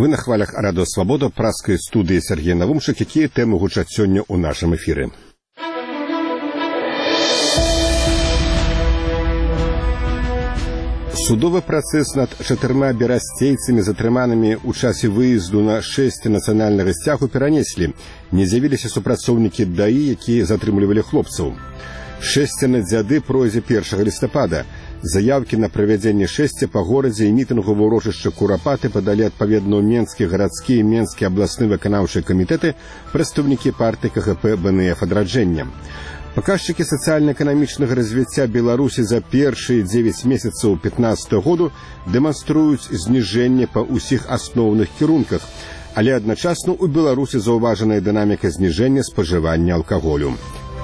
Вы на хвалях Радио Свобода, праскай студыі Сергей Навумчык, якія тэмы гучаць сёння ў нашым эфіры. Судовы працэс над 4 берасцейцамі, затрыманымі ў часе выезду на 6 нацыянальнага сцягу, перанеслі. Не з'явіліся супрацоўнікі ДАІ, якія затрымлівалі хлопцаў. 6 дзяды пройдзе 1 лістапада. Заявкі на правядзенне шэсця па горадзе і мітынгу ва ўрочышча Курапаты падалі адпаведна ў Менскі гарадскі і Менскі абласны выканаўчыя камітэты, прадстаўнікі партыі КГП БНФ адраджэння. Паказчыкі сацыяльна-эканамічнага развіцця Беларусі за першыя 9 месяцаў 2015 году дэманструюць зніжэнне па ўсіх асноўных кірунках, але адначасна ў Беларусі заўважаная дынаміка зніжэння спажывання алкаголю.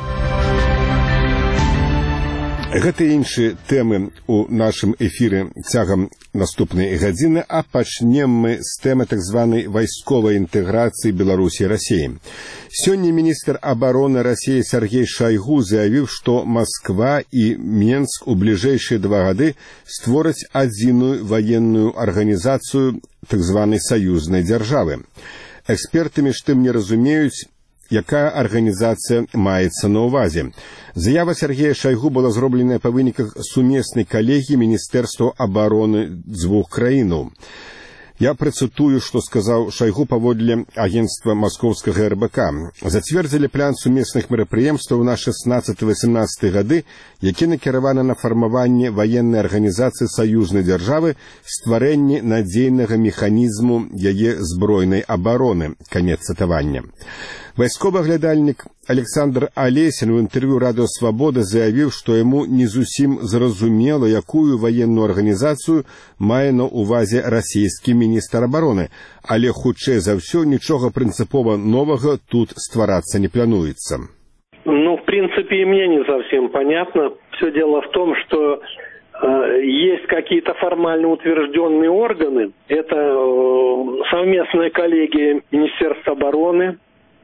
Гэта і іншыя тэмы ў нашым эфіры цягам наступнай гадзіны, а пачнем мы з тэмы так званай вайсковай інтэграцыі Беларусі і Расіі. Сёння міністр абароны Расіі Сергей Шайгу заявіў, што Масква і Менск у бліжэйшыя 2 гады створаць адзіную ваенную арганізацыю так званай саюзнай дзяржавы. Эксперты між тым не разумеюць, якая арганізацыя маецца на ўвазе. Заява Сергея Шайгу была зробленая па выніках сумеснай калегіі Міністэрства абароны дзвюх краінаў. Я працытую, што сказаў Шайгу паводле агенцтва маскоўскага РБК. Зацвердзілі план сумесных мерапрыемстваў на 16-18 гады, які накіраваны на фармаванне ваеннай арганізацыі саюзнай дзяржавы, стварэнне надзейнага механізму яе збройнай абароны. Канец цытавання. Вайсковы аглядальнік Александр Алесін у інтэрв'ю Радио Свобода заявіў, што яму не зусім зразумела, якую ваенную арганізацыю мае на ўвазе расійскі міністр абароны, але хутчэй за ўсё нічога прынцыпова новага тут стварацца не плануецца. В принципе, и мне не совсем понятно. Все дело в том, что есть какие-то формально утвержденные органы. Это совместная коллегия Министерства обороны.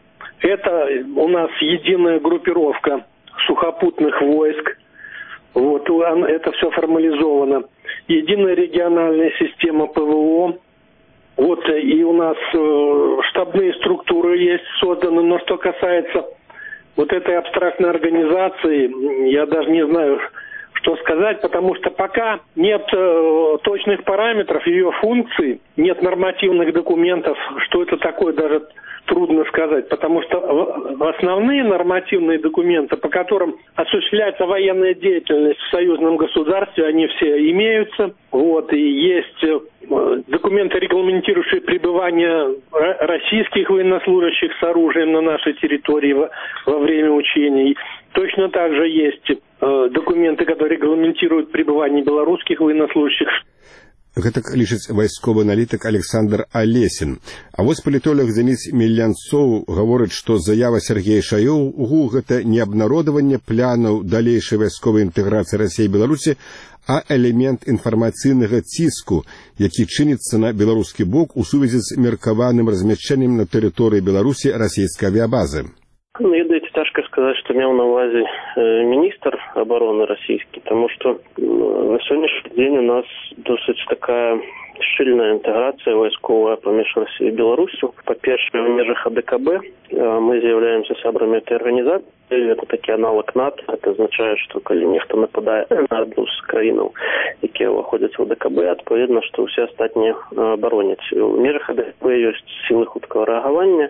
Это у нас единая группировка сухопутных войск. Вот, это все формализовано. Единая региональная система ПВО. Вот, и у нас штабные структуры есть созданы. Но что касается вот этой абстрактной организации, я даже не знаю, что сказать, потому что пока нет точных параметров ее функций, нет нормативных документов, что это такое, даже трудно сказать, потому что основные нормативные документы, по которым осуществляется военная деятельность в союзном государстве, они все имеются. Вот, и есть документы, регламентирующие пребывание российских военнослужащих с оружием на нашей территории во время учений. Точно так же есть документы, которые регламентируют пребывание белорусских военнослужащих. Гэтак лічыць вайсковы аналітык Александр Алесін. А вось палітолог Дзяніс Мільянцоў гаворыць, што заява Сергея Шайгу – гэта не абнародаванне планаў далейшай вайсковай інтэграцыі Расіі і Беларусі, а элемент інфармацыйнага ціску, які чыніцца на беларускі бок у сувязі з меркаваным размяшчэннем на тэрыторыі Беларусі расійскай авіабазы. Ведаеце, цяжка сказаць, што меў на ўвазе міністр абароны расійскі, таму што на сённяшні дзень у нас досыць такая шчыльная інтэграцыя вайсковая паміж Расіяй і Беларусю. Па-першае, у межах АДКБ мы з'яўляемся сябрамі этой арганізацыі. Это такі аналог НАТО. Это азначае, што калі нехта нападае на адну з краінаў, якія ўваходзяць у АДКБ, адпаведна, што ўсе астатнія абароняць. У межах АДКБ ёсць сілы хуткага рэагавання.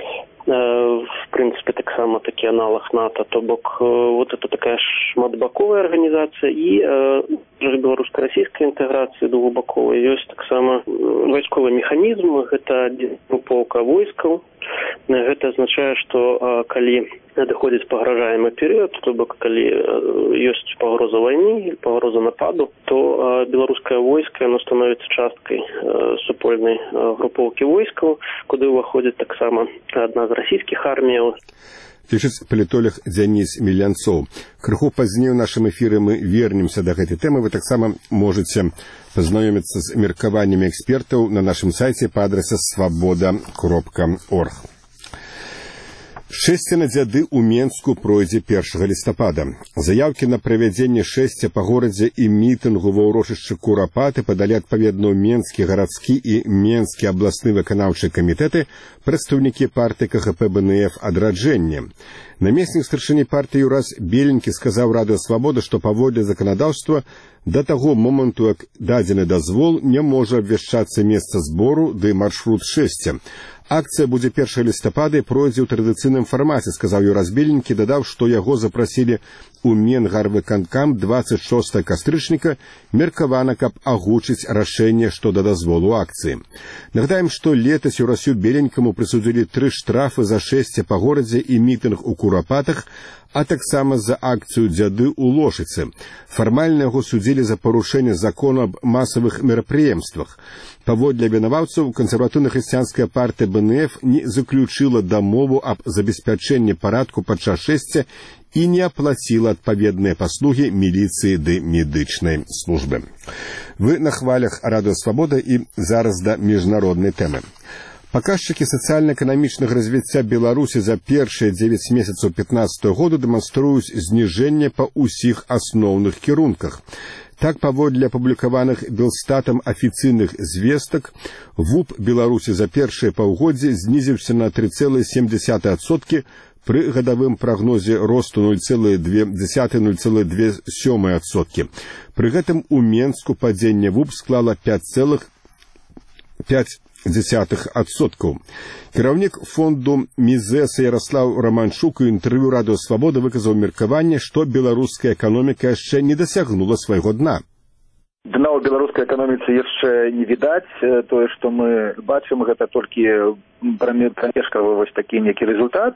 В принципе, так само таки аналог НАТО, то бок вот это такая шматбаковая организация и белорусско-российская интеграция двухбаковая. Есть так само войсковый механизм, это групповка войсков. Это означает, что коли доходит погрожаемый период, то бок коли есть погроза войны или погроза нападу, то белорусское войско оно становится часткой супольной групповки войсков, куда выходит так само одна из российских армий. Лічыць палітолог Дзяніс Мільянцоў. Крыху пазней у нашым эфіры мы вернемся да гэтай тэмы. Вы таксама можаце пазнаёміцца з меркаваннямі экспертаў на нашым сайце па адрасе svoboda.org. Шэсце на дзяды ў Менску пройдзе 1 лістапада. Заяўкі на правядзенне шэсця па горадзе і мітынгу ва ўрочышчы Курапаты падалі адпаведна ў Менскі гарадскі і Менскі абласны выканаўчыя камітэты прадстаўнікі партыі КХП БНФ «Адраджэнне». Намеснік старшыні партыі Юрас Беленькі сказаў Радыё Свабода, што паводле заканадаўства да таго моманту, як дадзены дазвол, не можа абвяшчацца месца збору ды маршрут шэсця. Акцыя будзе 1 лістапада і пройдзе ў традыцыйным фармаце, сказаў Юрас Беленькі, дадаў, што яго запрасілі ў Менгарвыканкам 26 кастрычніка, меркавана, каб агучыць рашэнне што да дазволу акцыі. Нагадаем, што летась Юрасю Беленькаму прысудзілі 3 штрафы за шэсце па горадзе і мітынг у Курапатах, а таксама за акцыю дзяды ў Лошыцы. Фармальна яго судзілі за парушэнне закону аб масавых мерапрыемствах. Паводле вінаваўцаў, кансерватыўна-хрысціянская партыя БНФ не заключыла дамову аб забеспячэнні парадку падчас шэсця і не аплаціла адпаведныя паслугі міліцыі ды медычнай службы. Вы на хвалях Радыё Свабода і зараз да міжнароднай тэмы. Паказчыкі сацыяльна-эканамічнага развіцця Беларусі за першыя 9 месяцаў 2015 года дэманструюць зніжэнне па ўсіх асноўных кірунках. Так, паводле апублікаваных Белстатам афіцыйных звестак, ВУП Беларусі за першыя паўгоддзі знізіўся на 3,7%, пры гадавым прагнозе росту 0,2–0,2%. Пры гэтым у Менску падзенне ВУП склала 5,5%. Кіраўнік фонду Мізеса Ярослаў Романчук у інтэрв'ю Радыё Свабода выказаў меркаванне, што беларуская эканоміка яшчэ не дасягнула свайго дна. Дна ў беларускай эканоміцы яшчэ не відаць. Тое, што мы бачым, гэта толькі прамежкавы вось такі некі результат.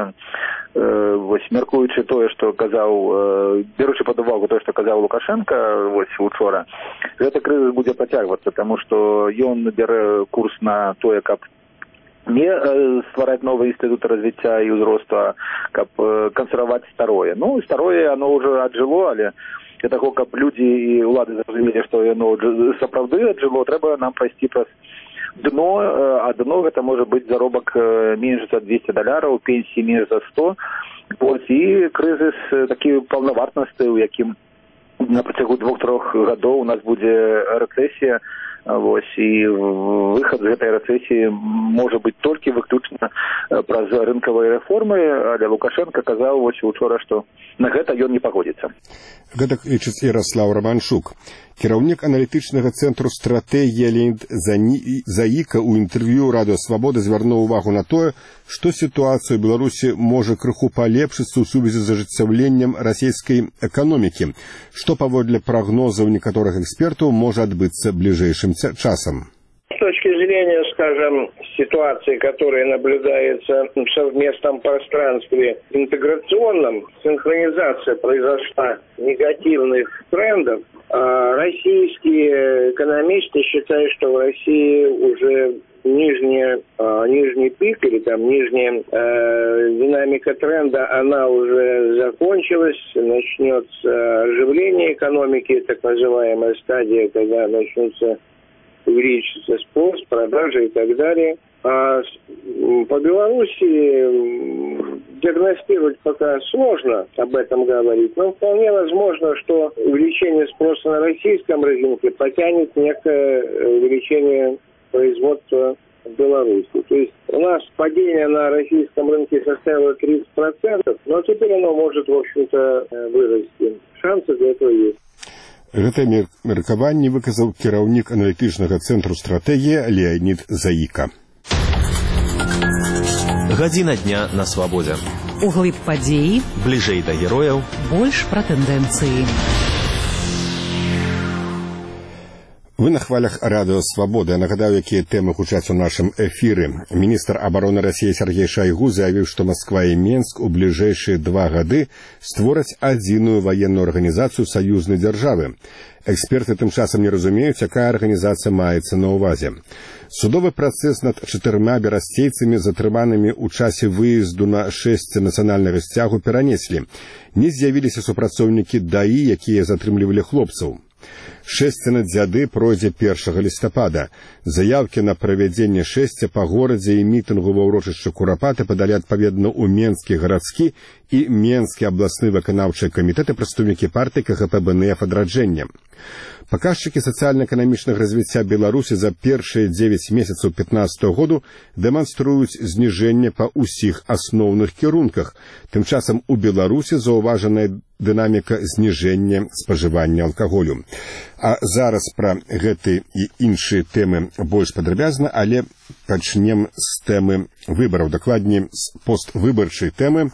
Вось мяркуючы тое, што казаў, беручы пад увагу тое, што казаў Лукашенко вось учора, гэты крызіс будзе працягвацца, таму што ён бярэ курс на тое, каб не ствараць новыя інстытуты развіцця і ўзросту, а каб кансерваваць старое. Ну, старое, оно ўжо аджыло, але для таго, каб людзі і ўлады зразумелі, што яно сапраўды аджыло, трэба нам прайсці праз дно, а дно гэта можа быць заробак менш за $200, пенсіі менш за 100. Вось, і крызіс такі паўнавартнасты, у якім на працягу 2-3 гадоў у нас будзе рэцэсія. Вось, і выхад з гэтай рэцэсіі можа быць толькі выключна праз рынкавыя рэформы, але Лукашенко казаў вось учора, што на гэта ён не пагодзіцца. Гэтак лічыць Ярослаў Романчук. Кіраўнік аналітычнага цэнтру стратэгія Леонід Заіка ў інтэрв'ю Радыё Свабода звярнуў увагу на тое, што сітуацыя ў Беларусі можа крыху палепшыцца ў сувязі з ажыццяўленнем расійскай эканомікі, што паводле прагнозаў некаторых экспертаў можа адбыцца бліжэйшым часам. С точки зрения, скажем, ситуации, которая наблюдается в совместном пространстве интеграционном, синхронизация произошла негативных трендов. Российские экономисты считают, что в России уже нижний пик или там нижняя динамика тренда, она уже закончилась, начнется оживление экономики, так называемая стадия, когда начнутся увеличится спрос, продажи и так далее. А по Беларуси диагностировать пока сложно об этом говорить, но вполне возможно, что увеличение спроса на российском рынке потянет некое увеличение производства в Беларуси. То есть у нас падение на российском рынке составило 30%, но теперь оно может, в общем-то, вырасти. Шансы для этого есть. Гэтае меркаванне выказаў кіраўнік аналітычнага цэнтру стратэгія Леонід Заіка. Гадзіна дня на свабодзе. Углыб падзеі, бліжэй да герояў, больш пра тэндэнцыі. Вы на хвалях Радыё Свабода. Я нагадаю, якія тэмы гучаць у нашым эфіры. Міністр абароны Расіі Сергей Шайгу заявіў, што Масква і Менск у бліжэйшыя 2 гады створаць адзіную ваенную арганізацыю саюзнай дзяржавы. Эксперты тым часам не разумеюць, якая арганізацыя маецца на ўвазе. Судовы працэс над 4 берасцейцамі, затрыманымі ў часе выезду на шэсце нацыянальнага сцягу, перанеслі. Не з'явіліся супрацоўнікі ДАІ, якія затрымлівалі хлопцаў. Шэсце на дзяды пройдзе 1 лістапада. Заявкі на правядзенне шэсця па горадзе і мітынгу ва ўрочышчы Курапаты падалі адпаведна ў Менскі гарадскі і Менскі абласны выканаўчыя камітэты, прадстаўнікі партыі КГП БНФ адраджэння. Паказчыкі сацыяльна-эканамічнага развіцця Беларусі за першыя 9 месяцаў 2015 году дэманструюць зніжэнне па ўсіх асноўных кірунках. Тым часам у Беларусі заўважаная дынаміка зніжэння спажывання алкаголю. А зараз пра гэты і іншыя тэмы больш падрабязна, але пачнем з тэмы выбараў, дакладней з поствыбарчай тэмы.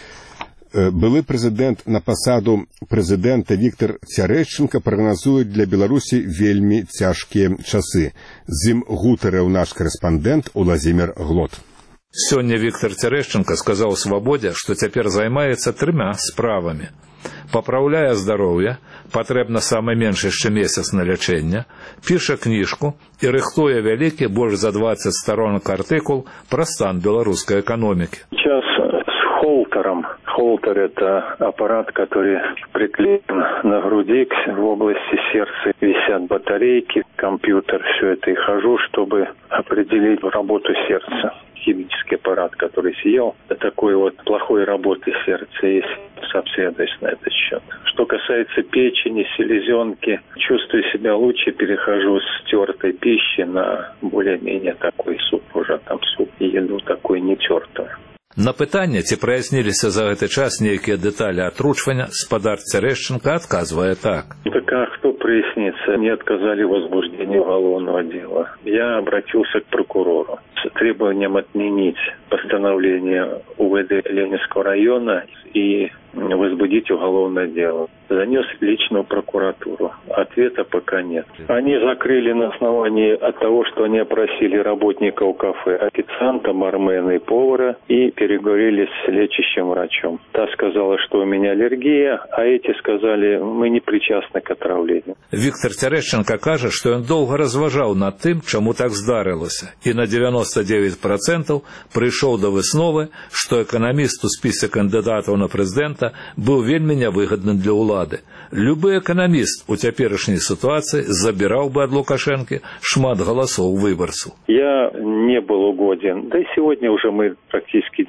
Былы прэзідэнт на пасаду прэзідэнта Віктор Цярэшчанка прагназуе для Беларусі вельмі цяжкія часы. З ім гутарыў наш корэспандэнт Уладзімір Глот. Сёння Віктор Цярэшчанка сказаў Свабодзе, што цяпер займаецца 3 справамі. Папраўляе здароўе, патрэбна самы менш яшчэ месяц на лячэнне, піша кніжку і рыхтуе вялікі, больш за 20 сторонок артыкул пра стан беларускай эканомікі. Сейчас с холтером. Холтер – это аппарат, который приклеен на груди, в области сердца висят батарейки, компьютер, все это и хожу, чтобы определить работу сердца. Химический аппарат, который съел, такой вот плохой работы сердца есть обследовать на этот счет. Что касается печени, селезенки, чувствую себя лучше, перехожу с тертой пищи на более-менее такой суп, уже там суп и еду такой не тертую. На пытанне, ці праясніліся за гэты час нейкія дэталі атручвання, спадар Цярэшчанка адказвае так. Так а кто прояснится? Мне отказали в возбуждении уголовного дела. Я обратился к прокурору с требованием отменить постановление УВД Ленинского района и возбудить уголовное дело. Занес лично в прокуратуру. Ответа пока нет. Они закрыли на основании от того, что они опросили работников кафе, официанта, бармена и повара, и переговорили с лечащим врачом. Та сказала, что у меня аллергия, а эти сказали, мы не причастны к отравлению. Віктор Цярэшчанка кажа, што ён доўга разважаў над тым, чаму так здарылася, і на 99% прыйшоў да высновы, што эканаміст у спісе кандыдатаў на прэзідэнта быў вельмі нявыгадны для ўлады. Любы эканаміст у цяперашняй сітуацыі забіраў бы ад Лукашэнкі шмат галасоў выбарцаў. Я не был угоден. Да и сегодня уже мы практически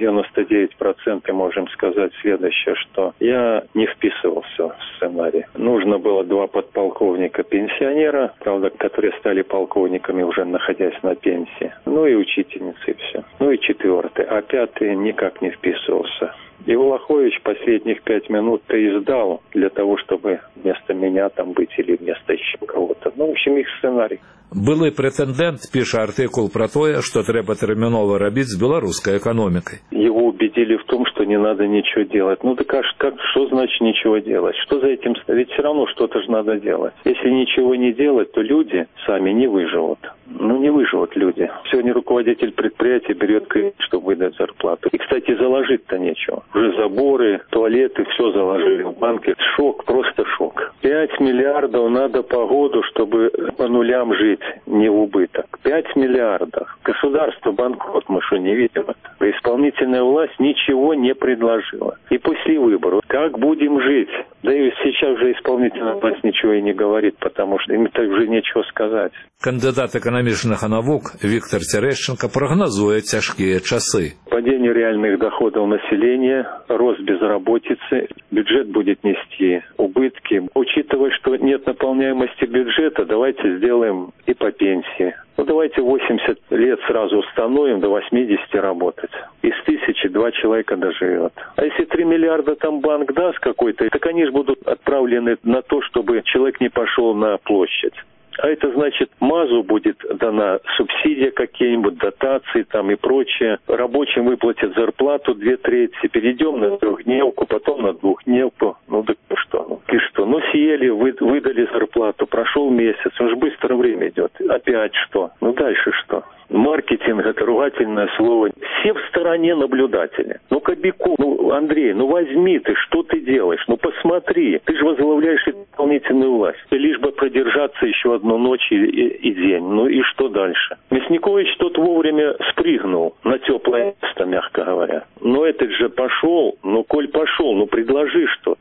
99% можем сказать следующее, что я не вписывался в сценарий. Нужно было 2 подполковника-пенсионера, правда, которые стали полковниками, уже находясь на пенсии. Ну и учительницы, и все. Ну и 4-й. А 5-й никак не вписывался. И Влахович последних 5 минут-то и сдал для того, чтобы вместо меня там быть или вместо еще кого-то. Ну, в общем, их сценарий. Былы прэтэндэнт піша артыкул пра тое, што трэба тэрмінова рабіць з беларускай эканомікай. Его убедили в том, что не надо ничего делать. Ну так что значит ничего делать? Что за этим? Ведь все равно что-то же надо делать. Если ничего не делать, то люди сами не выживут. Ну не выживут люди. Сегодня руководитель предприятия берет кредит, чтобы выдать зарплату. И, кстати, заложить-то нечего. Уже заборы, туалеты, все заложили в банке. Шок, просто шок. 5 миллиардов надо по году, чтобы по нулям жить, не в убыток. 5 миллиардов. Государство банкрот, мы что, не видим это? Исполнительная власть ничего не предложила. И после выборов, как будем жить? Да и сейчас уже исполнительная власть ничего и не говорит, потому что им так уже нечего сказать. Кандидат эканамічных навук Віктор Цярэшчанка прагназуе цяжкія часы. Падение реальных доходов населения, рост безработицы, бюджет будет нести убытки. Учитывая, что нет наполняемости бюджета, давайте сделаем и по пенсии. Ну, давайте 80 лет сразу установим, до 80 работать. Из 1000 2 человека доживет. А если 3 миллиарда там банк даст какой-то, так они же будут отправлены на то, чтобы человек не пошел на площадь. А это значит, МАЗу будет дана субсидия какие-нибудь, дотации там и прочее. Рабочим выплатят зарплату 2/3. Перейдем на 3-дневку, потом на 2-дневку. Ну так что? И что? Ну съели, выдали зарплату, прошел месяц. Он же быстро время идет. Опять что? Ну дальше что? Маркетинг – это ругательное слово. Все в стороне наблюдатели. Ну, Кобяков, ну, Андрей, ну возьми ты, что ты делаешь? Ну, посмотри. Ты же возглавляешь исполнительную власть. Лишь бы продержаться еще одну ночь и день. Ну и что дальше? Мясникович тот вовремя спрыгнул на теплое место, мягко говоря. Но этот же пошел. Ну, коль пошел, ну предложи что-то.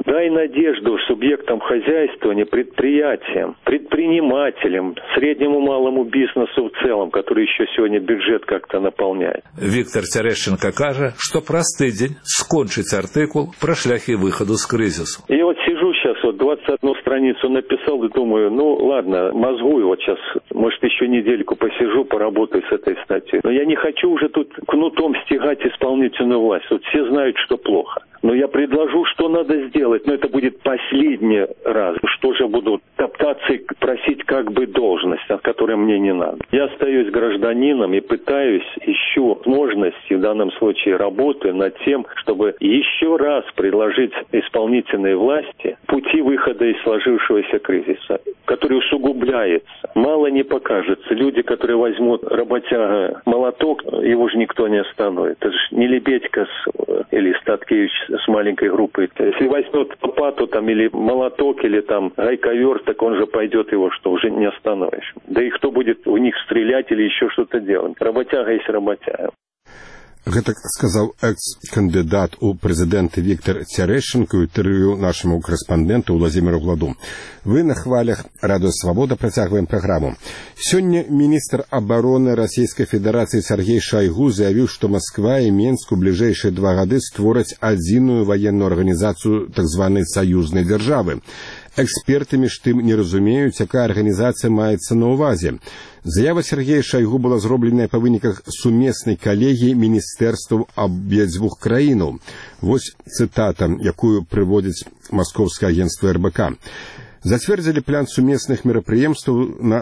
Дай надежду субъектам хозяйствования, предприятиям, предпринимателям, среднему малому бизнесу в целом, который еще сегодня бюджет как-то наполняет. Віктор Терещенко каже, що простий день скончить артикул про шляхи виходу з кризису. Я вот сижу сейчас, 21 страницу написал и думаю, ладно, мозгую вот сейчас, может, еще недельку посижу, поработаю с этой статьей. Но я не хочу уже тут кнутом стягать исполнительную власть. Вот все знают, что плохо. Но я предложу, что надо сделать, но это будет последний раз. Что же буду топтаться и просить как бы должность, от которой мне не надо. Я остаюсь гражданином и пытаюсь, ищу возможности, в данном случае работаю над тем, чтобы еще раз предложить исполнительной власти пути выхода из сложившегося кризиса, который усугубляется. Мало не покажется. Люди, которые возьмут работяга молоток, его же никто не остановит. Это же не Лебедько или Статкевич с маленькой группой. Если возьмет лопату там, или молоток, или там гайковер, так он же пойдет его, что уже не остановишь. Да и кто будет у них стрелять или еще что-то делать? Работяга есть работяга. Гэта сказаў экс-кандыдат у прэзідэнты Віктор Цярэшчанка ў інтэрв'ю нашаму корэспандэнту Владзіміру Гладу. Вы на хвалях Радыё Свабода працягваем праграму. Сёння міністр абароны Расійскай Федэрацыі Сергей Шайгу заявіў, што Масква і Менск у бліжэйшыя 2 гады створаць адзіную ваенную арганізацыю так званай саюзнай дзяржавы. Эксперты між тым не разумеюць, якая арганізацыя маецца на ўвазе. Заява Сергея Шайгу была зробленая па выніках сумеснай калегіі міністэрстваў абедзвюх краінаў. Вось цытата, якую прыводзіць маскоўскае агенцтва РБК. Зацвердзілі план сумесных мерапрыемстваў на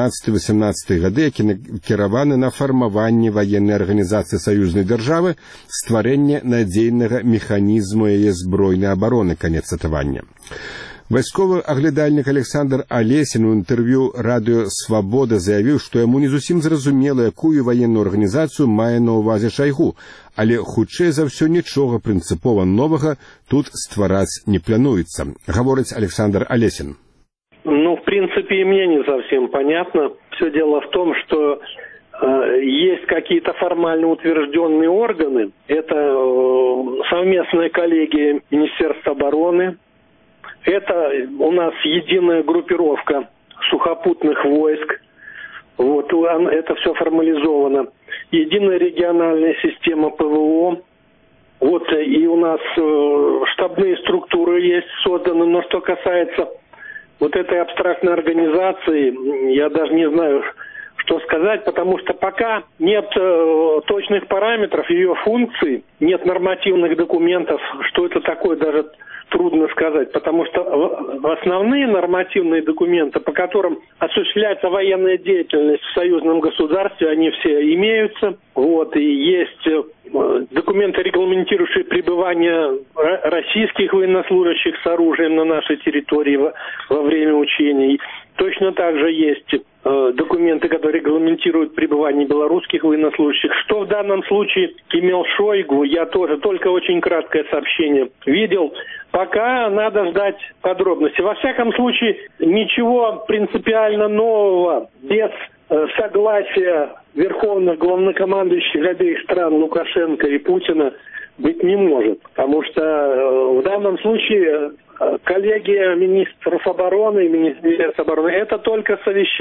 16-18 гады, які накіраваны на фармаванне ваеннай арганізацыі саюзнай дзяржавы, стварэнне надзейнага механізму яе збройнай абароны. Канец цытавання. Вайсковы аглядальнік Александр Алесін у інтэрв'ю Радыё Свабода заявіў, што яму не зусім зразумела, якую ваенную арганізацыю мае на ўвазе Шайгу, але хутчэй за ўсё нічога прынцыпова новага тут ствараць не плануецца. Гаворыць Александр Алесін. В принципе, и мне не совсем понятно. Все дело в том, что есть какие-то формально утвержденные органы. Это совместная коллегия Министерства обороны. Это у нас единая группировка сухопутных войск. Вот, это все формализовано. Единая региональная система ПВО. Вот, и у нас штабные структуры есть созданы. Но что касается вот этой абстрактной организации, я даже не знаю, что сказать, потому что пока нет точных параметров ее функций, нет нормативных документов, что это такое, даже трудно сказать, потому что основные нормативные документы, по которым осуществляется военная деятельность в союзном государстве, они все имеются. Вот, и есть документы, регламентирующие пребывание российских военнослужащих с оружием на нашей территории во время учений. Точно так же есть документы, которые регламентируют пребывание белорусских военнослужащих. Что в данном случае имел Шойгу, я тоже только очень краткое сообщение видел. Пока надо ждать подробностей. Во всяком случае, ничего принципиально нового без согласия верховных главнокомандующих обеих стран Лукашенко и Путина быть не может. Потому что в данном случае коллегия министров обороны и Министерства обороны – это только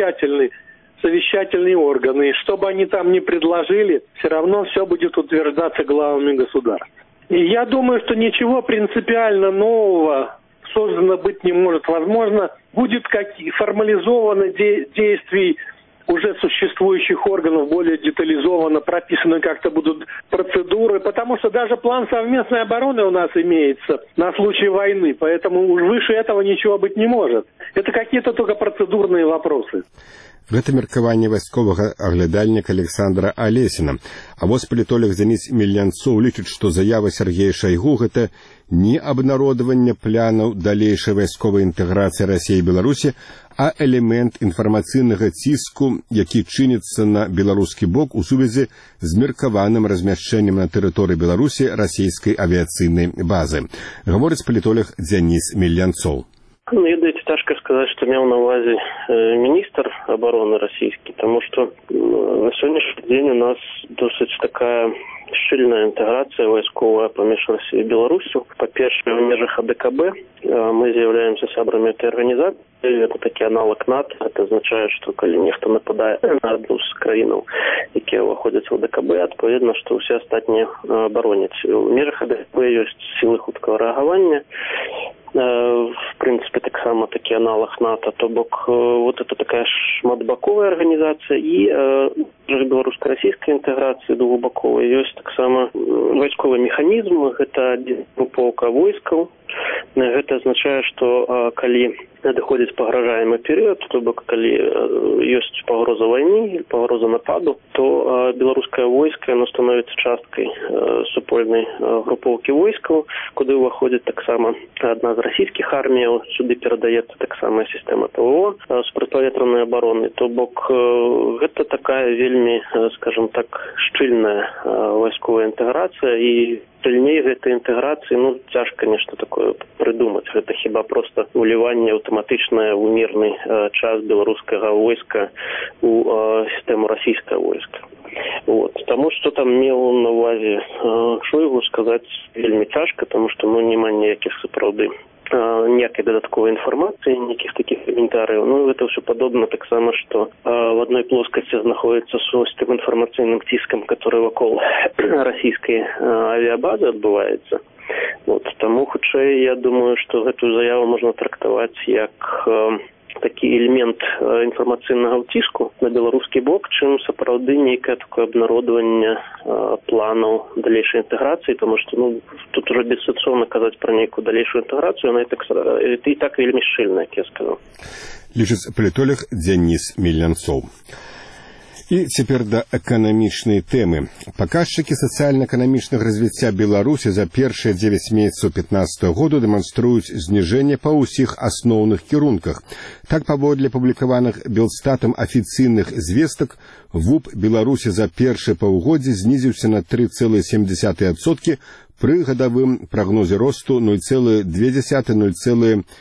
совещательные органы. И что бы они там ни предложили, все равно все будет утверждаться главами государств. И я думаю, что ничего принципиально нового создано быть не может. Возможно, будет формализовано действий уже существующих органов, более детализованно прописаны как-то будут процедуры, потому что даже план совместной обороны у нас имеется на случай войны, поэтому уж выше этого ничего быть не может. Это какие-то только процедурные вопросы. Гэта меркаванне вайсковага аглядальніка Александра Алесіна. А вось палітолог Дзяніс Мельянцоў лічыць, што заява Сергея Шайгу – гэта не абнародаванне планаў далейшай вайсковай інтэграцыі Расіі і Беларусі, а элемент інфармацыйнага ціску, які чыніцца на беларускі бок у сувязі з меркаваным размяшчэннем на тэрыторыі Беларусі расійскай авіяцыйнай базы. Гаворыць палітолог Дзяніс Мельянцоў. Ну, ведаеце, цяжка сказаць, што меў на ўвазе міністр абароны расійскі, таму што на сённяшні дзень у нас досыць такая шчыльная інтэграцыя вайсковая паміж Расіяй і Беларусю. Па-першае, у межах АДКБ мы з'яўляемся сябрамі этой арганізацыі. Это такі аналог НАТО. Это азначае, што калі нехта нападае на адну з краінаў, якія ўваходзяць у АДКБ, адпаведна, што ўсе астатнія абароняць. У межах АДКБ ёсць сілы хуткага рэагавання. В принципе, так само таки аналог НАТО, то бок вот это такая шматбаковая организация и белорусско-российская интеграция двухбаковая. Есть так само войсковый механизм, это групповка войсков. Это означает, что коли доходит погрожаемый период, то бок коли есть погроза войны или погроза нападу, то белорусское войско, оно становится часткой супольной групповки войсков, куда выходит так само одна из российских армий, сюда передается так само система ПВО с протиповітряної обороны. То бок это такая вельми, скажем так, шчыльная войсковая интеграция, и сильнее этой интеграции, ну, тяжко, конечно, такое придумать. Это хіба просто уливание автоматичное в мирный час белорусского войска у систему российского войска. Вот. Тому, что там мел на увазі Шойгу, сказать вельми тяжко, потому что, ну, нема ніяких сапраўды ніякой додатковой информации, никаких таких комментариев. Ну, это все подобно так само, что в одной плоскости находится с тем информационным тиском, который вокруг российской авиабазы отбывается. Вот. Тому, хутчэй, я думаю, что эту заяву можно трактовать как такі элемент інфармацыйнага ўціску на беларускі бок, чым сапраўды нейкае такое абнародаванне планаў далейшай інтэграцыі, тому што, ну, тут уже бессэнсоўна казаць пра нейкую далейшую інтэграцыю, она і так вельмі шчыльная, як я сказаў. Лічыць палітолог Дзяніс Мельнянцоў. І цяпер да эканамічнай тэмы. Паказчыкі сацыяльна-эканамічнага развіцця Беларусі за першыя 9 месяцаў 2015 году дэманструюць зніжэнне па ўсіх асноўных кірунках. Так, паводле публікаваных Белстатам афіцыйных звестак, ВУП Беларусі за першае паўгоддзе знізіўся на 3,7% пры гадавым прагнозе росту 0,2–0,7%.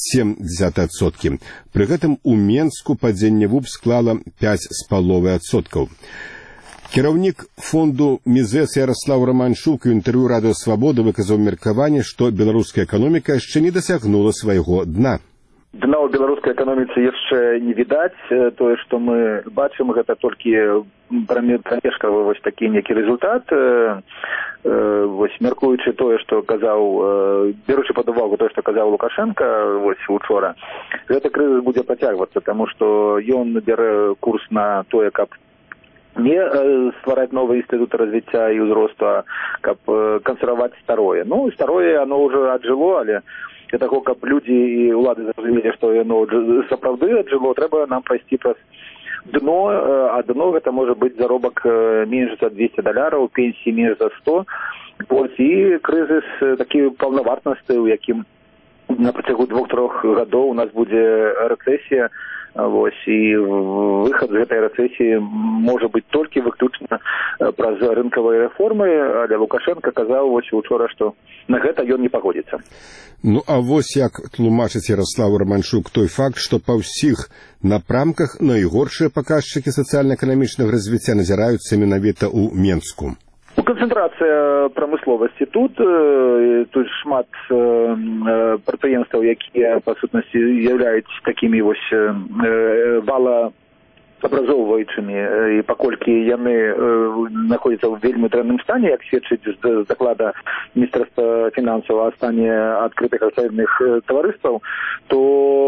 Пры гэтым у Менску падзенне ВУП склала 5,5%. Кіраўнік фонду МІЗЭС Ярослав Романчук у інтэрв'ю Радыё Свабода выказаў меркаванне, што беларуская эканоміка яшчэ не дасягнула свайго дна. Дна ў беларускай эканоміцы яшчэ не відаць. Тое, што мы бачым, гэта толькі прамежкавы вось такі нейкі результат. Вось мяркуючы тое, што казаў, беручы пад увагу тое, што казаў Лукашенко вось учора, гэты крызіс будзе працягвацца, таму што ён бярэ курс на тое, каб не ствараць новыя інстытуты развіцця і ўзросту, а каб кансерваваць старое. Ну, старое, оно уже аджыло, але для таго, каб людзі і ўлады зразумелі, што яно сапраўды аджыло, трэба нам прайсці праз дно, а дно гэта можа быць заробак менш за $200, пенсіі менш за 100. І крызіс такі паўнавартнасты, у якім на працягу 2–3 гадоў у нас будзе рэцэсія. Вось, і выхад з гэтай рэцэсіі можа быць толькі выключна праз рынкавыя рэформы, але Лукашенко казаў вось учора, што на гэта ён не пагодзіцца. Ну, а вось як тлумачыць Ярослав Романчук той факт, што па ўсіх напрамках найгоршыя паказчыкі сацыяльна-эканамічнага развіцця назіраюцца менавіта ў Менску. Канцэнтрацыя прамысловасці тут шмат прадпрыемстваў, якія па сутнасці з'яўляюць такімі вось валаабразоўваючымі, і паколькі яны знаходзяцца ў вельмі дрэнным стане, як сведчыць з даклада міністэрства фінансаў о стане адкрытых акцыйных таварыстваў, то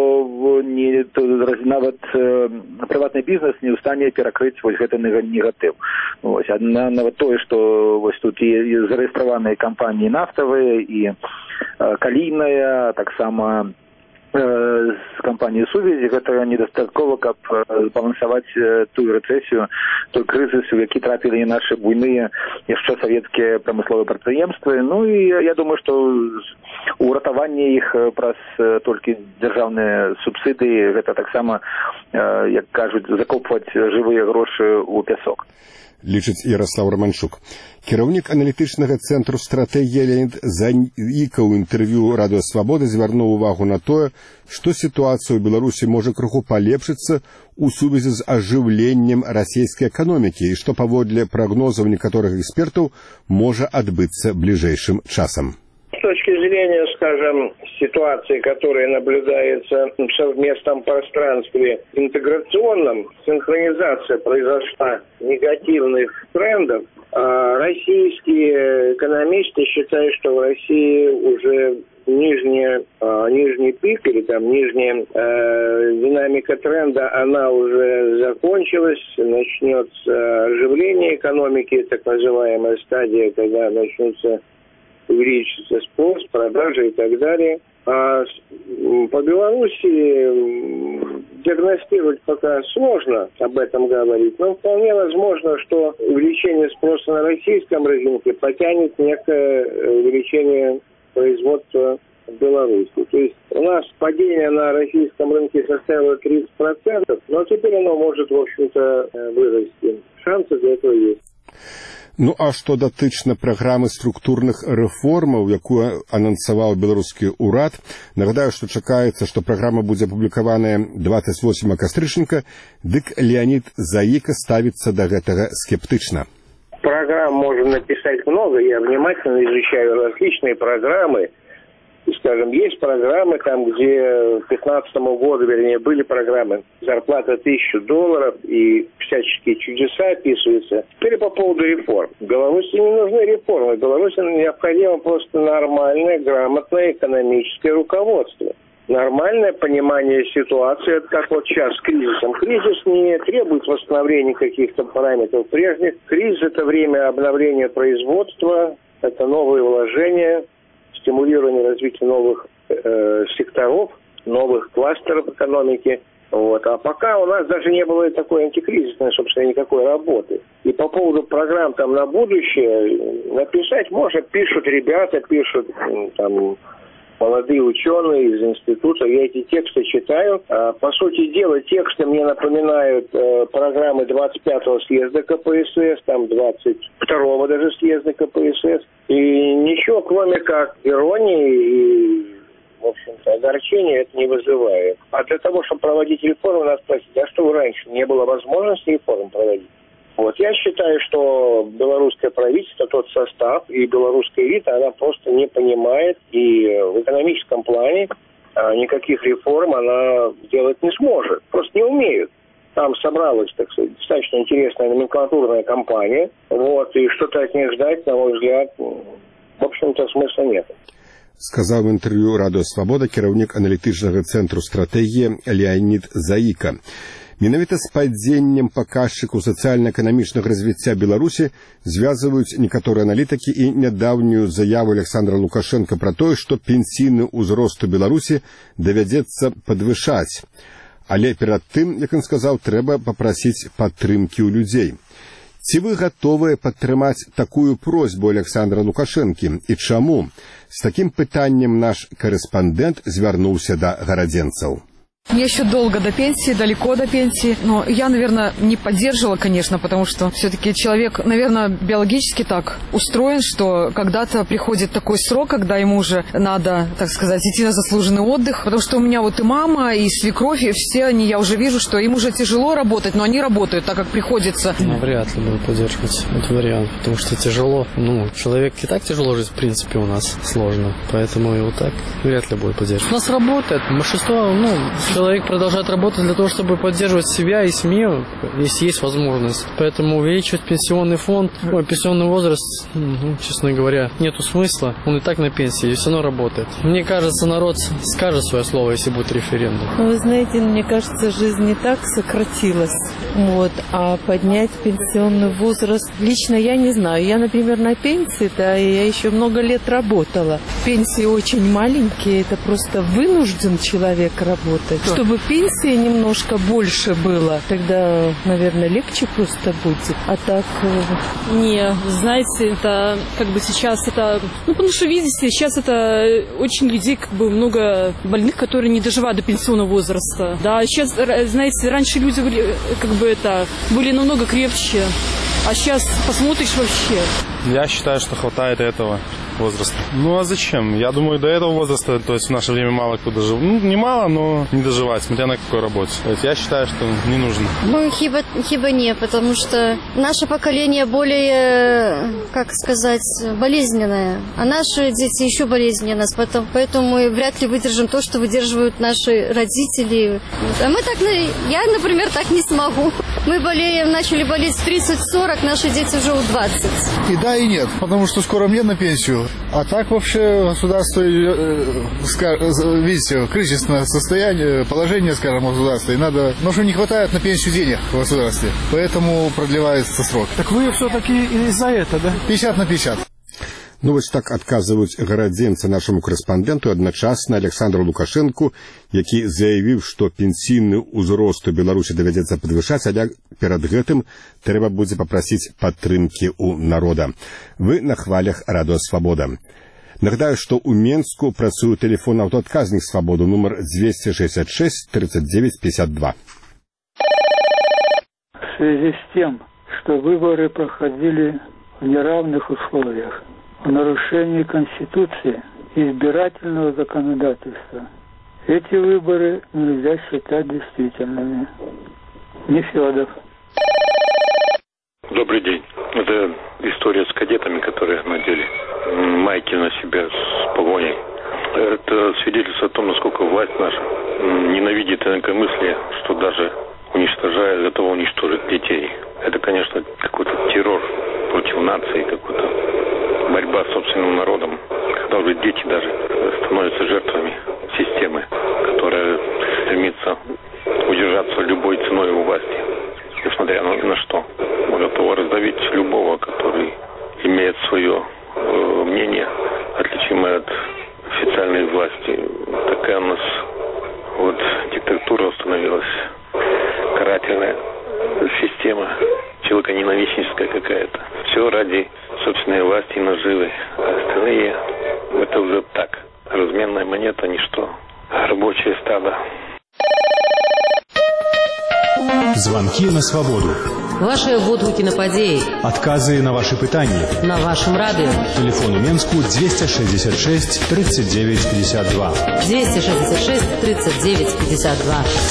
нават прыватны бізнес не ў стане перакрыць вось гэты негатыў. Вось, нават тое, што вось тут і зарэгістраваныя кампаніі нафтавыя і калійная, таксама з кампаніі сувязі, гэта недастаткова, каб балансаваць тую рэцэсію, той крызіс, у які трапілі нашы буйныя яшчэ савецкія прамысловыя прадпрыемствы. Ну і я думаю, што уратаванне іх праз толькі дзяржаўныя субсідыі, гэта таксама, як кажуць, закопваць жывыя грошы ў пясок. лічыць Ярослав Романчук. Кіраўнік аналітычнага цэнтру стратэгія Леонід Заіка ў інтэрв'ю Радыё Свабода звярнуў увагу на тое, што сітуацыя ў Беларусі можа крыху палепшыцца у сувязі з ажыўленнем расійскай эканомікі і што паводле прагнозаў некаторых экспертаў можа адбыцца бліжэйшым часам. С точки зрения, скажем, ситуации, которая наблюдается в совместном пространстве интеграционном, синхронизация произошла негативных трендов. Российские экономисты считают, что в России уже нижний пик или там нижняя динамика тренда, она уже закончилась, начнется оживление экономики, так называемая стадия, когда начнутся увеличится спрос, продажи и так далее. А по Беларуси диагностировать пока сложно, об этом говорить, но вполне возможно, что увеличение спроса на российском рынке потянет некое увеличение производства в Беларуси. То есть у нас падение на российском рынке составило 30%, но теперь оно может, в общем-то, вырасти. Шансы для этого есть. Ну, а што датычна праграмы структурных рэформаў, якую анансаваў беларускі ўрад, нагадаю, што чакаецца, што праграма будзе апублікаваная 28 кастрычніка, дык Леонид Заика ставіцца да гэтага скептычна. Программ можно написать много, я внимательно изучаю различные программы. Скажем, есть программы, там, где к 2015 году, вернее, были программы зарплата $1000 и всяческие чудеса описываются. Теперь по поводу реформ. Беларуси не нужны реформы. Беларуси необходимо просто нормальное, грамотное экономическое руководство. Нормальное понимание ситуации, как вот сейчас с кризисом. Кризис не требует восстановления каких-то параметров прежних. Кризис – это время обновления производства, это новые вложения, стимулирование развития новых секторов, новых кластеров экономики. Вот. А пока у нас даже не было такой антикризисной, собственно, никакой работы. И по поводу программ там на будущее написать можно, пишут ребята, пишут там молодые ученые из института. Я эти тексты читаю. По сути дела, тексты мне напоминают программы 25-го съезда КПСС, там 22-го даже съезда КПСС. И ничего, кроме как иронии и, в общем-то, огорчения это не вызывает. А для того, чтобы проводить реформы, надо спросить, а что раньше не было возможности реформ проводить? Вот. Я считаю, что белорусское правительство, тот состав и белорусская элита, она просто не понимает и в экономическом плане никаких реформ она делать не сможет. Просто не умеют. Там собралась, так сказать, достаточно интересная номенклатурная кампания. Вот, и что-то от них ждать, на мой взгляд, в общем-то, смысла нет. Сказаў в інтэрв'ю Радыё Свабода кіраўнік аналітычнага цэнтру стратэгія Леонид Заика. Менавіта з падзеннем паказчыкаў сацыяльна-эканамічнага развіцця Беларусі звязваюць некаторыя аналітыкі і нядаўнюю заяву Александра Лукашенко пра тое, што пенсійны ўзрост у Беларусі давядзецца падвышаць. Але перад тым, як ён сказаў, трэба папрасіць падтрымкі ў людзей. Ці вы гатовыя падтрымаць такую просьбу Александра Лукашэнкі і чаму? З такім пытаннем наш корэспандэнт звярнуўся да гарадзенцаў. Мне еще долго до пенсии, далеко до пенсии. Но я, наверное, не поддерживала, конечно, потому что все-таки человек, наверное, биологически так устроен, что когда-то приходит такой срок, когда ему уже надо, так сказать, идти на заслуженный отдых. Потому что у меня вот и мама, и свекровь, и все они, я уже вижу, что им уже тяжело работать, но они работают, так как приходится. Ну, вряд ли буду поддерживать этот вариант, потому что тяжело. Ну, человек и так тяжело жить, в принципе, у нас сложно. Поэтому его так вряд ли будет поддерживать. У нас работает большинство, человек продолжает работать для того, чтобы поддерживать себя и семью, если есть возможность. Поэтому увеличивать пенсионный фонд, пенсионный возраст, честно говоря, нету смысла. Он и так на пенсии, и все равно работает. Мне кажется, народ скажет свое слово, если будет референдум. Вы знаете, мне кажется, жизнь не так сократилась. А поднять пенсионный возраст, лично я не знаю. Я, например, на пенсии, да, и я еще много лет работала. Пенсии очень маленькие, это просто вынужден человек работать. Чтобы пенсии немножко больше было, тогда, наверное, легче просто будет. А так... Не, знаете, это как бы сейчас это... потому что, видите, сейчас это очень людей, как бы много больных, которые не доживают до пенсионного возраста. Да, сейчас, знаете, раньше люди были, как бы это, были намного крепче. А сейчас посмотришь вообще. Я считаю, что хватает этого возраста. Ну а зачем? Я думаю, до этого возраста, то есть в наше время мало кто дожил. Ну, не мало, но не доживать, смотря на какой работе. То есть я считаю, что не нужно. Ну, хиба не, потому что наше поколение более, как сказать, болезненное. А наши дети еще болезненнее нас, поэтому мы вряд ли выдержим то, что выдерживают наши родители. А мы так, я, например, так не смогу. Мы начали болеть в 30-40, наши дети уже у 20. И да, и нет, потому что скоро мне на пенсию. А так вообще государство, видите, кризисное состояние, положение, скажем, в государстве. И надо, потому что не хватает на пенсию денег в государстве. Поэтому продлевается срок. Так вы все-таки из-за этого, да? 50 на 50. Ну, вось так адказваюць гарадзенцы нашаму корэспандэнту адначасна Александру Лукашэнку, які заявіў, што пенсійны ўзрост у Беларусі давядзецца падвышаць, але перад гэтым трэба будзе папрасіць падтрымкі ў народа. Вы на хвалях радыё «Свабода». Нагадаю, што ў Менску працуе тэлефон аўтаадказнік «Свабоду» нумар 266 39 52. В связи с тем, что выборы проходили в неравных условиях, в нарушении Конституции и избирательного законодательства, эти выборы нельзя считать действительными. Нефёдов. Добрый день. Это история с кадетами, которые надели майки на себя с погоней. Это свидетельство о том, насколько власть наша ненавидит инакомыслие, что даже уничтожая, готова уничтожить детей. Это, конечно, какой-то террор против нации, какой-то борьба с собственным народом, когда уже дети даже становятся жертвами системы, которая стремится удержаться любой ценой у власти, несмотря на что. Он готов раздавить любого, который имеет свое мнение, отличимое от официальной власти. Такая у нас диктатура установилась, карательная система, человеконенавистническая какая-то. Все ради собственной власти и наживы. А остальные, это уже так. Разменная монета, ничто. Рабочее стадо. Звонки на свободу. Ваши водгуки на подеи. Отказы на ваши пытания. На вашем радио. Телефон у Менску 266 39 52. 266 39 52.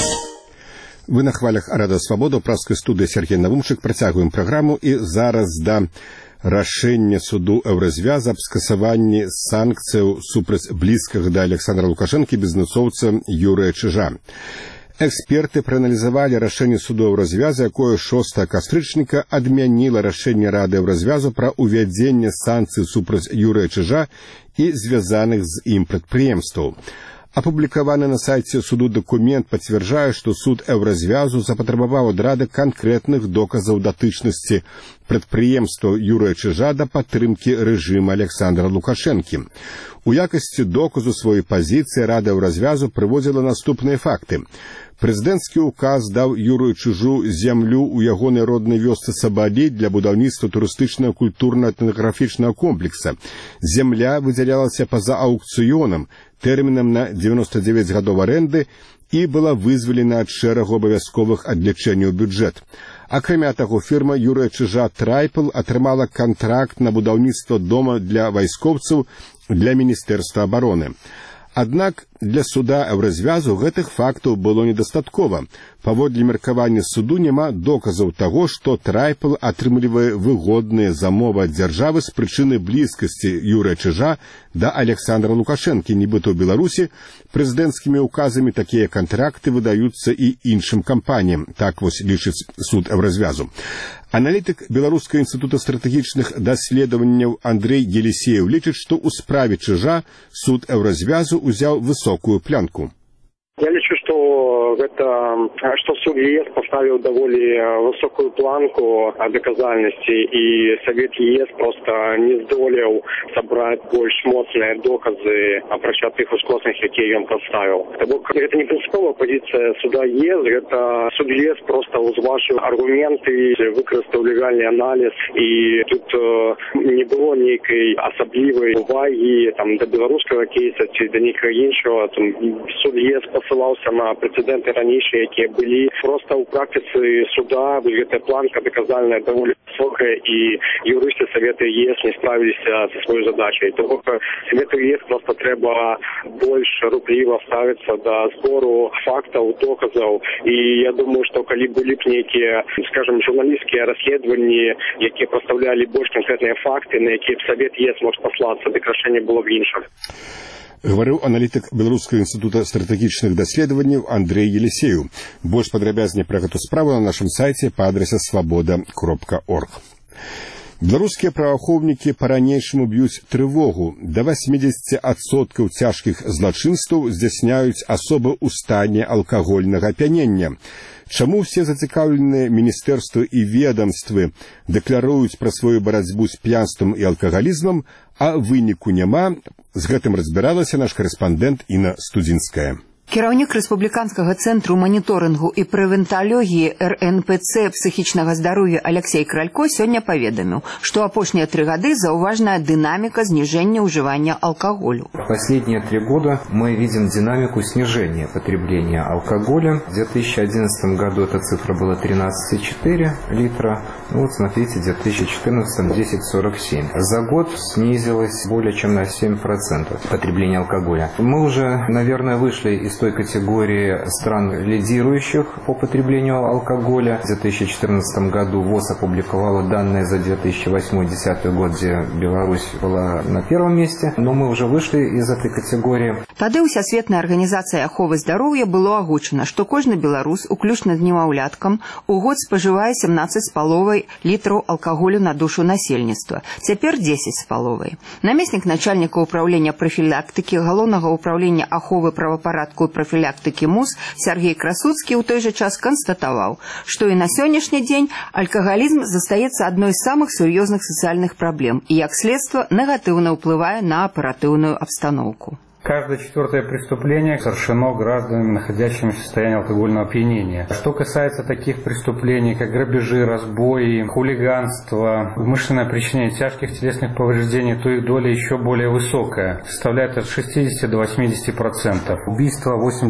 Вы на хвалях радыё «Свабода», ў праскай студыі Сергей Навумчык. Працягваем праграму і зараз да рашэння суду Еўразвяза аб скасаванні санкцыяў супраць блізкага да Александра Лукашэнкі бізнэсоўца Юрыя Чыжа. Эксперты прааналізавалі рашэнне суду Еўразвяза, якое 6 кастрычніка адмяніла рашэнне Рады Еўразвязу пра ўвядзенне санкцый супраць Юрыя Чыжа і звязаных з ім прадпрыемстваў. Апублікаваны на сайце суду дакумент пацвярджае, што суд Еўразвязу запатрабаваў ад Рады канкрэтных доказаў датычнасці прадпрыемстваў Юрыя Чыжа да падтрымкі рэжыма Александра Лукашэнкі. У якасці доказу сваёй пазіцыі Рада Еўразвязу прыводзіла наступныя факты. Прэзідэнцкі ўказ даў Юрыю Чыжу зямлю ў ягонай роднай вёсцы Сабалі для будаўніцтва турыстычнага культурна-этнаграфічнага комплекса. Зямля выдзялялася па-за аўкцыёнам, тэрмінам на 99 гадоў арэнды і была вызвалена ад шэрагу абавязковых адлічэнняў бюджэт. Акрамя таго, фірма Юрыя Чыжа «Трайпл» атрымала кантракт на будаўніцтва дома для вайскоўцаў для Міністэрства абароны. Аднак для суда Еўразвязу гэтых фактаў было недастаткова. Паводле меркавання суду няма доказаў таго, што «Трайпл» атрымлівае выгодныя замовы ад дзяржавы з прычыны блізкасці Юрыя Чыжа да Александра Лукашэнкі. Нібыта ў Беларусі прэзідэнцкімі ўказамі такія кантракты выдаюцца і іншым кампаніям. Так вось лічыць суд Еўразвязу. Аналітык Беларускага інстытута стратэгічных даследаванняў Андрэй Елісеев лічыць, што ў справе Чыжа суд Еўразвязу ўзяў высокую планку. Я лічу, што суд ЕС поставіў даволі высокую планку доказальнасці, і Савет ЕС просто не здолеў сабраць больш моцныя доказы, апрача тых ускосных, якія ён прадставіў. Бок гэта не прынцыповая пазіцыя суда ЕС, гэта суд ЕС просто узважыў аргументы, выкарыстаў легальны аналіз, і тут не было нейкай асаблівай увагі да беларускага кейса ці да нейкага іншага. Суд ЕС посылаўся прецеденты ранейшие, якія былі. Просто ў практыцы суда гэтая планка доказальная даволі высокая, і юрысты Совета ЕС не справіліся со сваёй задачай. Того Совету ЕС просто трэба больш рупліва ставіцца да збору фактаў, доказаў. І я думаю, што калі былі б нейкія, скажем, журналісцкія расследаванні, якія пастаўлялі больш канкрэтныя факты, на якія Совет ЕС мог паслацца, дык рашэнне было б іншым. Гаварыў аналітык Беларускага інстытута стратэгічных даследаванняў Андрэй Елісеў. Больш падрабязней пра гэту справу на нашым сайце па адрасе свабода.орг. Беларускія праваахоўнікі па-ранейшаму б'юць трывогу. Да 80% цяжкіх злачынстваў здзяйсняюць асобы ў стане алкагольнага ап'янення. Чаму ўсе зацікаўленыя міністэрствы і ведамствы дэкларуюць пра сваю барацьбу з п'янствам і алкагалізмам, а выніку няма? З гэтым разбіралася наш карэспандэнт Інна Студзінская. Кіраўнік рэспубліканскага цэнтру маніторынгу і прэвенталогіі РНПЦ псіхічнага здароўя Алексей Кралько сёння паведаміў, што апошнія 3 гады заўважная дынаміка снижения ўжывання алкоголю. Последние 3 года мы видим динамику снижения потребления алкоголя. В 2011 году эта цифра была 13,4 литра. Вот смотрите, в 2014 10,47. За год снизилось более чем на 7% потребление алкоголя. Мы уже, наверное, вышли из той категории стран, лидирующих по потреблению алкоголя. В 2014 году ВОЗ опубликовала данные за 2008-2010 год, где Беларусь была на 1-м месте, но мы уже вышли из этой категории. Тады Усесветная арганізацыя аховы здароўя было агучана, што кожны беларус, уключна з немаўляткам, у год спажывае 17,5 літраў алкаголю на душу насельніцтва. Цяпер 10,5. Намеснік начальніка ўпраўлення прафілактыкі Галоўнага ўпраўлення аховы правапарадку і прафілактыкі МУС Сергей Красуцкі ў той жа час канстатаваў, што і на сённяшні дзень алкагалізм застаецца адной з самых сур'ёзных сацыяльных праблем і, як следства, негатыўна ўплывае на аператыўную абстаноўку. Каждое 4-е преступление совершено гражданами, находящимися в состоянии алкогольного опьянения. Что касается таких преступлений, как грабежи, разбои, хулиганство, умышленное причинение тяжких телесных повреждений, то их доля еще более высокая, составляет от 60 до 80%. Убийства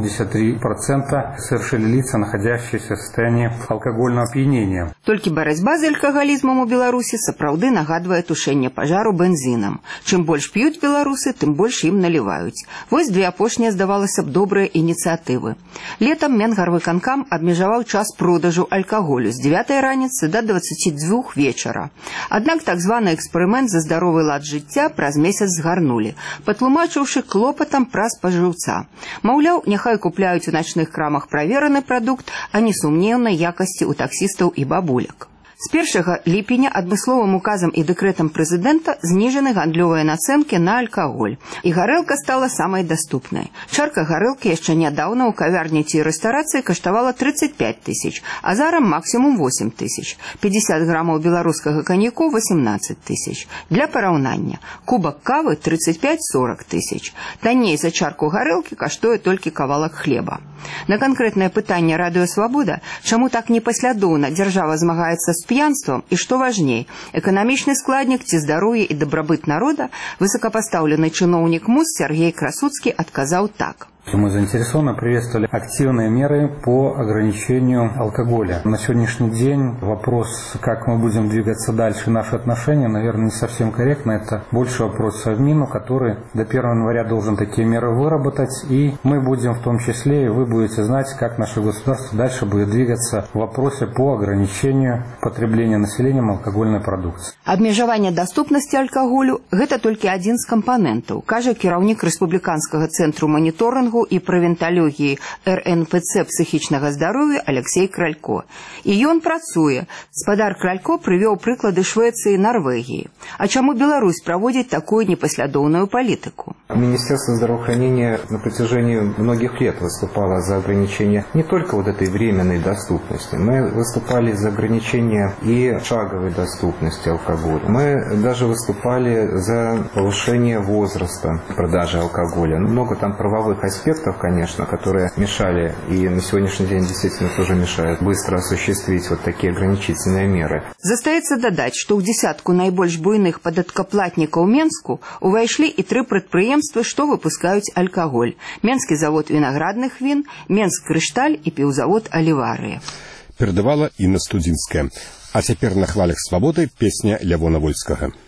83% совершили лица, находящиеся в состоянии алкогольного опьянения. Толькі барацьба з алкагалізмам у Беларусі сапраўды нагадвае тушэнне пажару бензінам. Чым больш п'юць беларусы, тым больш ім наліваюць. Вось 2 апошнія, здавалася б, добрыя ініцыятывы. Летам Менгарвыканкам абмежаваў час продажу алкаголю з 9 раніцы до 22 вечара. Аднак так званы эксперымент за здаровы лад жыцця праз месяц згарнулі, патлумачыўшы клопатам пра спажыўца. Маўляў, няхай купляюць у начных крамах правераны прадукт, а не сумнеўнай якасці ў таксістаў і бабуляк. З 1 ліпеня адмысловым указам і дэкрэтам прэзідэнта зніжаны гандлёвыя нацэнкі на алкаголь, і гарэлка стала самай даступнай. Чарка гарэлкі яшчэ нядаўна ў кавярні ці рэстарацыі каштавала 35 000, а зараз максімум 8 000. 50 грамаў беларускага каньяку 18 000. Для параўнання, кубак кавы 35-40 000. Танней за чарку гарэлкі каштуе толькі кавалак хлеба. На канкрэтнае пытанне Радыё Свабода, чаму так непаслядоўна дзяржава змагаецца з п'янствам і, што важней, эканамічны складнік ці здароўе і дабрабыт народа, высокапастаўлены чыноўнік МУС Сергей Красуцкі адказаў так. Мы заинтересованно приветствовали активные меры по ограничению алкоголя. На сегодняшний день вопрос, как мы будем двигаться дальше, наши отношения, наверное, не совсем корректно. Это больше вопрос Совмину, который до 1 января должен такие меры выработать. И мы будем в том числе, и вы будете знать, как наше государство дальше будет двигаться в вопросе по ограничению потребления населением алкогольной продукции. Абмежаванне даступнасці алкаголю – гэта толькі адзін з кампанентаў, кажа кіраўнік рэспубліканскага цэнтру маніторынгу і прэвенталогіі РНПЦ псіхічнага здароўя Алексей Кралько. І ён працуе. Спадар Кралько прывёў прыклады Швецыі і Норвегии. А чаму Беларусь праводзіць такую непаслядоўную палітыку? Министерство здравоохранения на протяжении многих лет выступало за ограничение не только вот этой временной доступности. Мы выступали за ограничение и шаговой доступности алкоголя. Мы даже выступали за повышение возраста продажи алкоголя. Много там правовых аспектов аспектов, конечно, которые мешали и на сегодняшний день действительно тоже мешают быстро осуществить вот такие ограничительные меры. Застаецца дадаць, што ў дзесятку найбольш буйных падаткаплатнікаў Менску увайшлі і 3 прадпрыемствы, што выпускаюць алкаголь. Менскі завод вінаградных він, Менск Крышталь і піўзавод Аліварыя. Перадавала Інна Студзінская. А цяпер на хвалях свабоды песня Лявона Вольскага.